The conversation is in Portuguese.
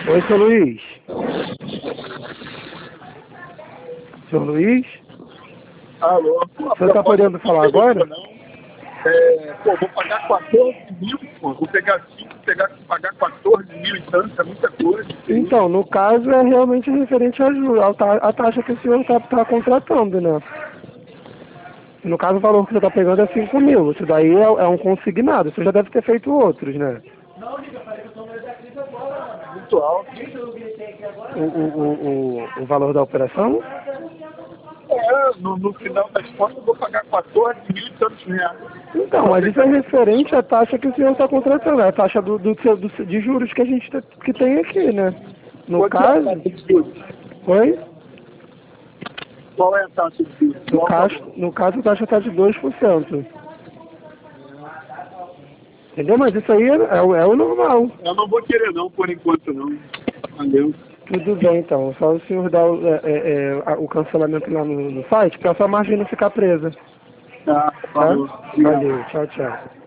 Oi, seu Luiz. Seu Luiz? Alô? O senhor está podendo falar agora? Vou pagar 14 mil, pô. Vou pegar 5, pagar 14 mil e tanto, é muita coisa. Então, no caso é realmente referente à taxa que o senhor está contratando, né? No caso, o valor que você está pegando é 5 mil. Isso daí é um consignado. Você já deve ter feito outros, né? Muito alto. O valor da operação? No final das contas eu vou pagar 14 mil e tantos reais. Então, mas isso é referente à taxa que o senhor está contratando. É a taxa de juros que a gente que tem aqui, né? No caso... Oi? Qual é a taxa de juros? No caso, a taxa está de 2%. Entendeu? Mas isso aí é o normal. Eu não vou querer não, por enquanto não. Valeu. Tudo bem, então. Só o senhor dar o cancelamento lá no site para sua margem não ficar presa. Tá, Tá? falou. Valeu. Tchau, tchau.